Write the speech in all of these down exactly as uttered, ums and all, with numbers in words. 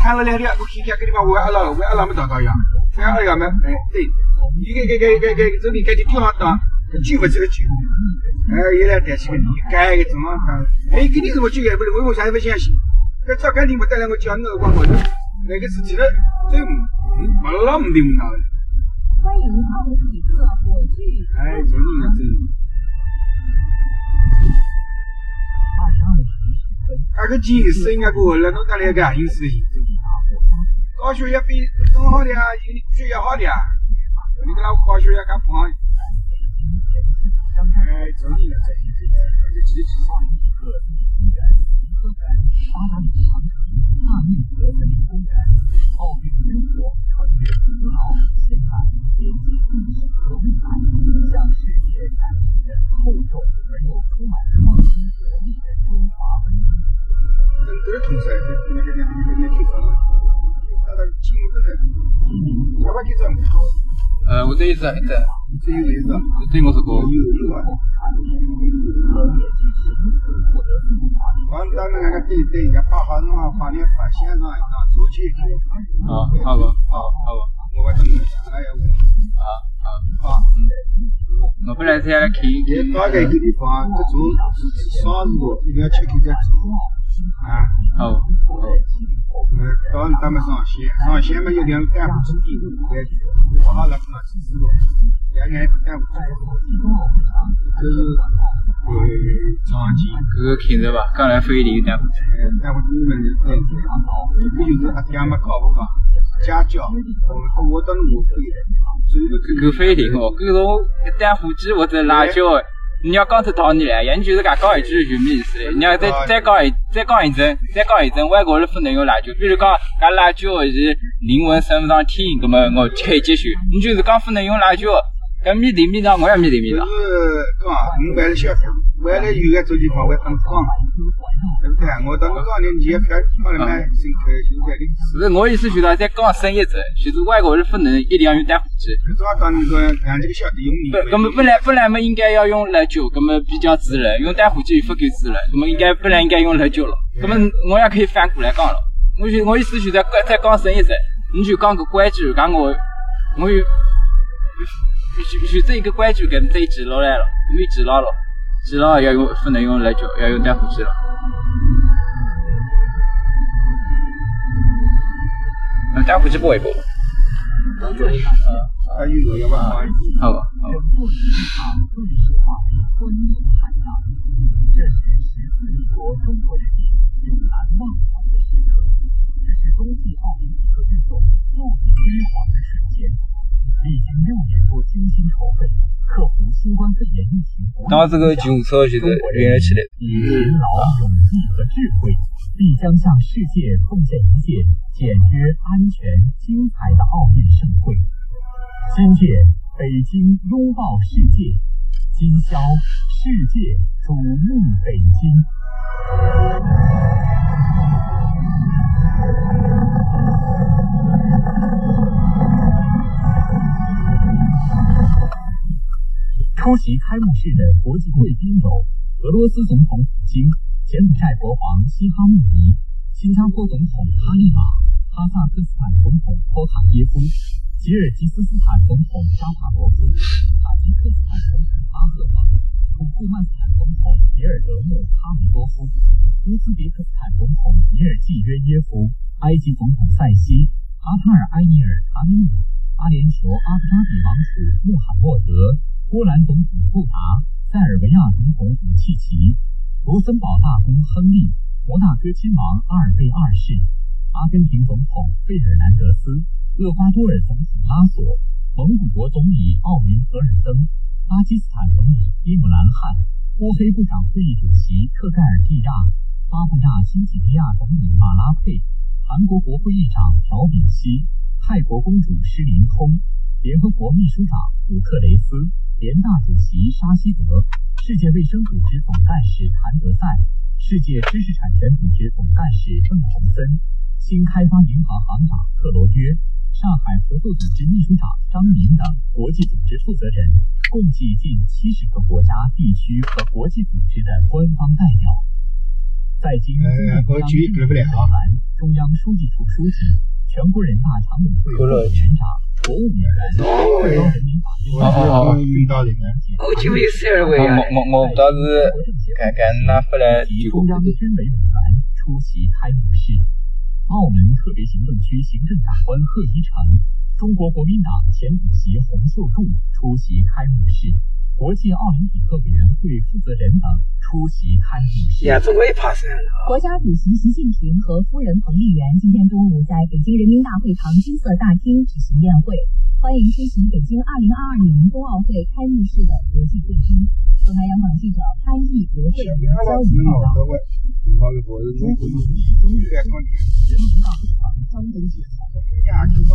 看了两天，我看看搿地方为阿拉为阿拉没找到呀，为阿拉要么哎对，伊搿搿搿搿搿这里搿就地方当救勿起个救，哎伊来抬起个你改个正常讲，哎搿地是我救个，不是我为啥勿相信？搿早肯定勿得了，我叫侬个光光头，那个事体了，真嗯勿老唔对唔当的。 欢迎奥林匹克火炬。 哎，真的真的。 二十二时十分。 那个近视应该过了，侬当然个近视型。高血压比中好的啊，血压好的啊，你个老高血压干胖。哎，真的。这几几少林匹克森林公园、颐和园、八达岭长城、大运河森林公园、奥运之火穿越古老现代，连接历史和未来，向世界展示着厚重而又充满创新活力的中华文明。嗯，这是通噻，那个那个那个挺长的，他的进入这个，要不就这么。 呃，我这意思，这这有意思， 这我是过。 有有啊。光当那个对对，要把好弄好，把你把线上一张手机。 啊，好吧，好，好吧。 我怎么想？哎呀， 啊啊啊， 嗯。我本来是要来看。 你大概一个地方，这种啥子多，一定要吃开再做。啊。 好。好。 呃，到咱们上线，上线嘛有两个干部指定，来，我好了上去之后，两个干部就是呃长期。 搿个看着伐？刚来非礼干部。 干部你们对，搿就是阿爹嘛靠不靠？家教，我我当我可以。 搿非礼哦，搿种打火机或者辣椒。你要讲出道理来，人就是讲讲一句就没意思了。你要再再讲一再讲一阵，再讲一阵，外国人不能用辣椒。比如讲，讲辣椒是灵魂升不上天，那么我可以接受。你就是讲不能用辣椒，搿面对面上我也面对面上。 就是讲，你为了消费，为了有个这地方会很光，对不对？我当我讲你，你也不要讲了蛮深刻，现在的。 是我意思就是再讲深一阵，就是外国人不能一定要用打火机。 搿种当那个让这个小弟用力。 不，搿么本来本来么应该要用辣椒，搿么比较自然。用打火机不够自然，搿么应该本来应该用辣椒了。搿么我也可以反过来讲了。我就我意思就是再再讲深一阵，你就讲个规矩，讲我我有就就这一个规矩给这记牢来了，没记牢了，记牢要用不能用辣椒，要用打火机了。那打火机不会播。 啊，还有个要不好。 好吧，好吧。 这是十四亿国中国人民永难忘怀的时刻，这是冬季奥林匹克运动又一辉煌的瞬间。历经六年多精心筹备，克服新冠肺炎疫情， 当这个救护车就是运了起来。 以勤劳、勇气和智慧，必将向世界奉献一届简约、安全、精彩的奥运盛会。今届北京拥抱世界，今宵世界瞩目北京。出席开幕式的国际贵宾有俄罗斯总统普京、柬埔寨国王西哈穆尼、新加坡总统哈利马、哈萨克斯坦总统托卡耶夫、吉尔吉斯斯坦总统扎帕罗夫、塔吉克斯坦总统阿赫蒙、土库曼斯坦总统别尔德穆哈梅多夫、乌兹别克斯坦总统尼尔季约耶夫、埃及总统塞西、卡塔尔埃米尔塔米姆、阿联酋阿布扎比王储穆罕默德、波兰总统布达、塞尔维亚总统武契奇、卢森堡大公亨利、摩纳哥亲王阿尔贝二世、阿根廷总统费尔南德斯、厄瓜多尔总统拉索、蒙古国总理奥云荷尔登、巴基斯坦总理伊姆兰汗、波黑部长会议主席特盖尔蒂亚、巴布亚新几内亚总理马拉佩、韩国国会议长朴炳熙、泰国公主施林通、联合国秘书长古特雷斯、联大主席沙希德、世界卫生组织总干事谭德赛、世界知识产权组织总干事邓洪森、新开发银行行长特罗约、上海合作组织秘书长张明等国际组织负责人，共计近七十个国家、地区和国际组织的官方代表。 在京中共中央中央书记处书记、全国人大常委会副委员长、国务委员、最高人民法院最高人民检察院、 我我我倒是看看拿回来及中央军委委员出席开幕式。澳门特别行政区行政长官贺一诚、中国国民党前主席洪秀柱出席开幕式，国际奥林匹克委员会负责人等出席开幕式。 国家主席习近平和夫人彭丽媛今天中午在北京人民大会堂金色大厅举行宴会，欢迎出席北京二零二二年冬奥会开幕式的国际贵宾。中台央广记者潘毅、刘慧交流报道。 人民大会堂张灯结彩，出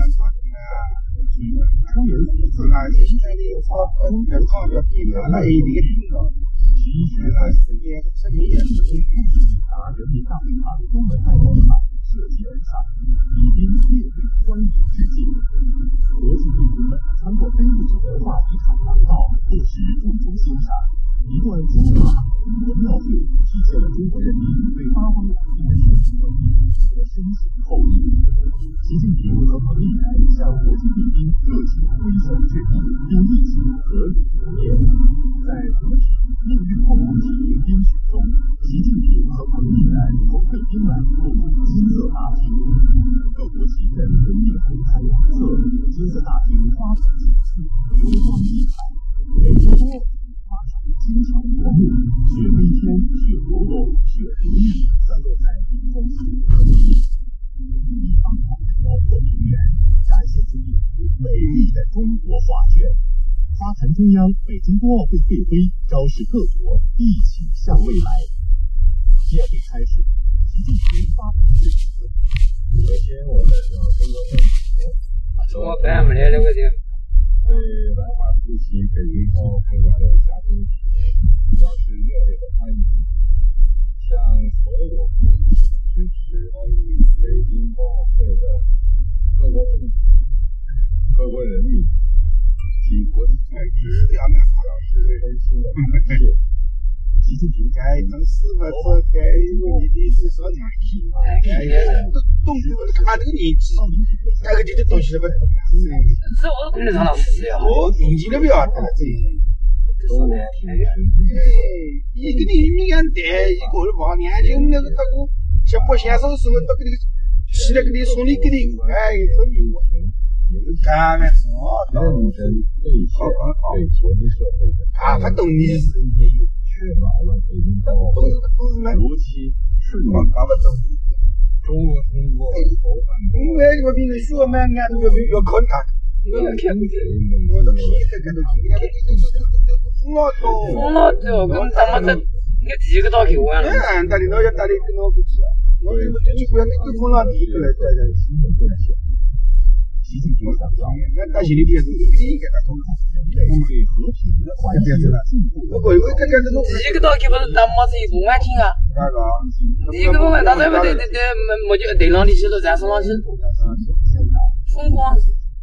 人所思，提前在四年成立达人民大会堂中文大广场设计而上，礼宾列队欢迎致敬。国际贵宾们穿过非物质文化遗产廊道，不时驻足欣赏一段金马中国庙会，体现了中国人民对八方来宾的深情和意和深情厚谊。习近平和彭丽媛向国际贵宾热情挥手致意，并一起合影留念。在合体命运共同体迎宾曲中，习近平和彭丽媛同贵宾们共舞金色大厅，各国旗阵分列红彩两色，金色大厅花团锦簇，流光溢彩，每一桌花草精巧夺目，雪飞天、雪游龙、雪如玉散落在顶峰处和地面，绿意盎然的辽阔平原展现出一幅美丽的中国画卷。发坛中央北京冬奥会队徽昭示各国一起向未来。宴会开始，习近平发布致辞。首先，我代表中国政府，我办不来了，我就对来华出席北京冬奥会的嘉宾表示热烈的欢迎，向所有支持北京冬奥会的各国政府、各国人民及国际组织表示衷心的感谢。习近平在正式不是该我们的是说年纪，哎，都懂得看这个年纪，那个这个东西不懂。 这我跟得上老师呀。 我年纪都不要大了，这。 说难听点。 一个年龄样大，一个往年轻那个大哥，像不先手时候到给你起来给你送礼给你，哎，说你我。干嘛说？认真对好好好，对国际社会的啊，他懂你是也有，确保了北京冬奥会如期顺利。搞不懂。中国通过筹办，因为我平时学嘛，俺都要要看他，我要看谁，我都皮在跟着去，俺都疯了都， 疯了都，跟他们这，你第一个到给我了。 嗯，打的那要打的跟我不起啊，我我这就不要那个疯了第一个来在在新的贡献。习近平强调，俺大心里边是应该他通过人类对和平的环境的进步。我我这个这种第一个到给不是咱们是一不安听啊。 哪个？ 第一个不管他这不对对对，没没就对上的时候咱上上去，疯狂。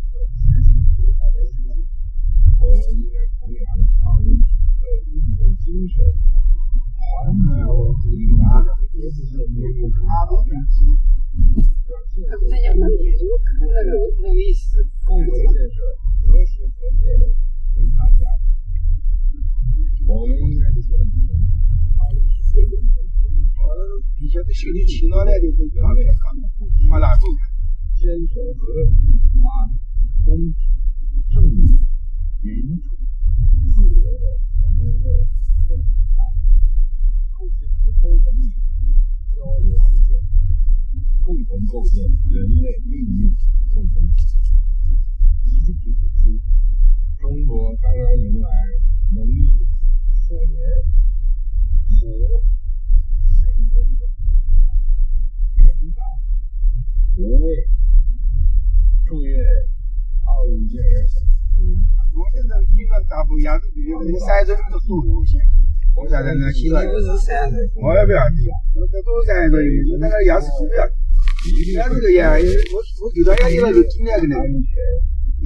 我们应该弘扬抗疫和运动精神，环球平安，也是没有他的问题。 那不是讲那个那个那个意思。 共同建设和谐和谐为大家。我们应该践行奥林匹克运动我底下的兄弟请上来的这个面看，往哪走看？坚守和平、法治、公平、正义、民主、自由的全人类共同价值，促进普通文明交流实践。共同构建人类命运共同体。习近平指出，中国刚刚迎来农历虎年，虎象征着力量、勇敢、无畏。祝愿奥运健儿小不一样。我现在基本大不一样，就是三种都做路线。我现在呢，现在不是三种， 我也不要提，我这都三种，就那个样式不要。俺这个呀，我我给大家一个就尽量的呢，一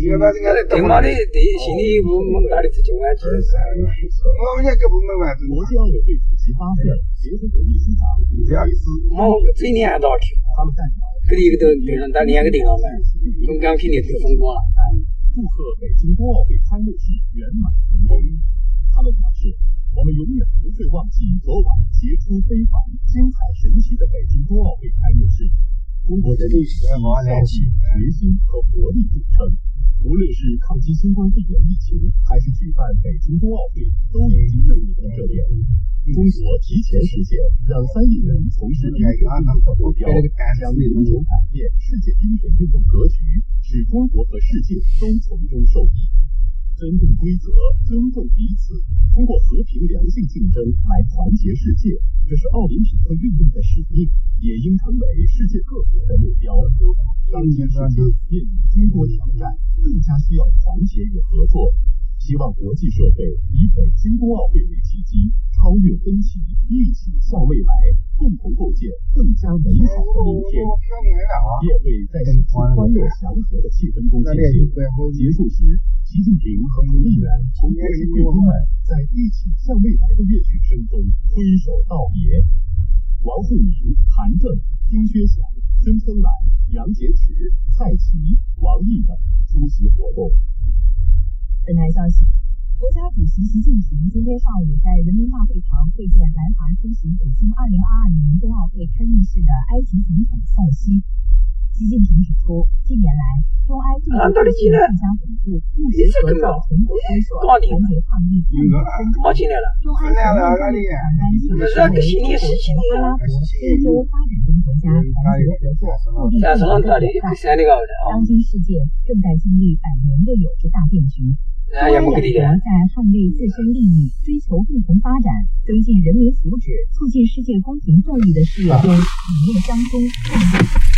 对嘛的，对心里不猛大的自己玩起来。 我们家根本没玩。 国际奥委会主席巴赫协和国际市长伍德维斯， 我这一年还到去， 他们代表这里个都对上，但两个对上呢，中港肯定都风光了。 祝贺北京冬奥会开幕式圆满成功。他们表示，我们永远不会忘记昨晚杰出非凡、精彩神奇的北京冬奥会开幕式。中国人民以孝气、决心和活力著称。无论是抗击新冠肺炎疫情，还是举办北京冬奥会，都已经证明了这点。中国提前实现让三亿人从事冰雪运动的目标，将力求改变世界冰雪运动格局，使中国和世界都从中受益。尊重规则，尊重彼此，通过和平良性竞争来团结世界，这是奥林匹克运动的使命，也应成为世界各国的目标。当今世界面临诸多挑战，更加需要团结与合作。希望国际社会以北京冬奥会为契机，超越分歧，一起向未来，共同构建更加美好的明天。宴会在喜庆欢乐祥和的气氛中进行。结束时，习近平和彭丽媛从国际贵宾们在一起向未来的乐曲声中挥手道别。王沪宁、韩正、丁薛祥、孙春兰、杨洁篪、蔡奇、王毅等出席活动。 本台消息，国家主席习近平今天上午在人民大会堂会见来华出席北京二零二二年冬奥会开幕式的埃及总统塞西。习近平指出，近年来，中埃对抗互相稳固，务实合作，成果丰硕，团结抗疫，战略分展。中埃全面战略伙伴关系成为中国从阿拉伯、非洲发展中国家团结合作、互利共赢的典范。当今世界正在经历百年未有之大变局。中埃两国在捍卫自身利益、追求共同发展、增进人民福祉、促进世界公平正义的事业中理念相通、共